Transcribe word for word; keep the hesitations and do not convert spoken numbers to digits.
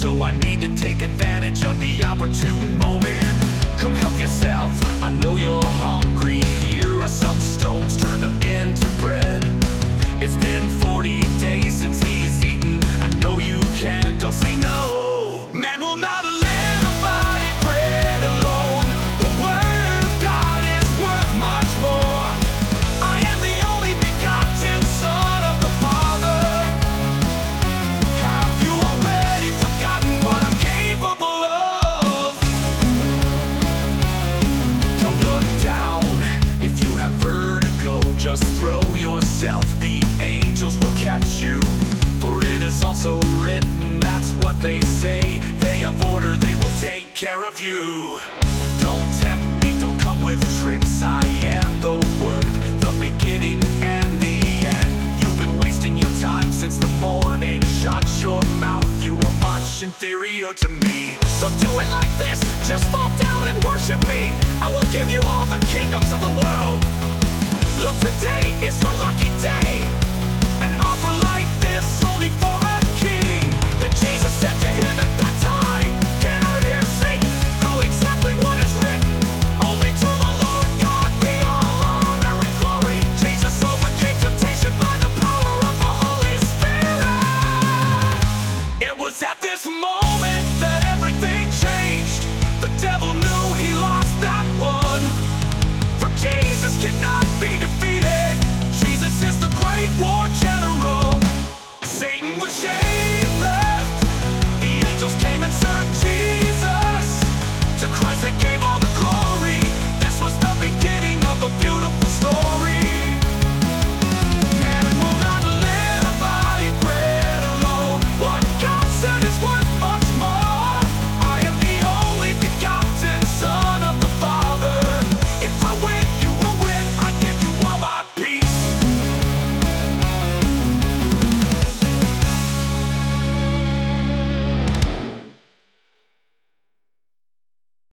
So I need to take advantage of the opportune moment. Come help yourself, I know you're hungry. Here are some stones, turn them into bread. It's been forty days since he's eaten. I know you can, don't say no. Man will not live by bread alone. The word of God is worth much more. I am the only begotten Son of the Father. Have you already forgotten what I'm capable of? Don't look down if you have vertigo. Just throw yourself, the angels will catch you. For it is also written, that's what they say. They have order, they will take care of you. Don't tempt me, don't come with tricks. I am the Word, the beginning and the end. You've been wasting your time since the morning. Shut your mouth, you are much inferior to me. So do it like this, just fall down and worship me. I will give you all the kingdoms of the world. Look, today is your lucky day. An offer like this only for a king. Then Jesus said to him at that time, can I hear say, know exactly what is written? Only to the Lord God be all honor and glory. Jesus overcame temptation by the power of the Holy Spirit. It was at this moment that everything changed. The devil knew he lost that one. For Jesus cannot be defeated.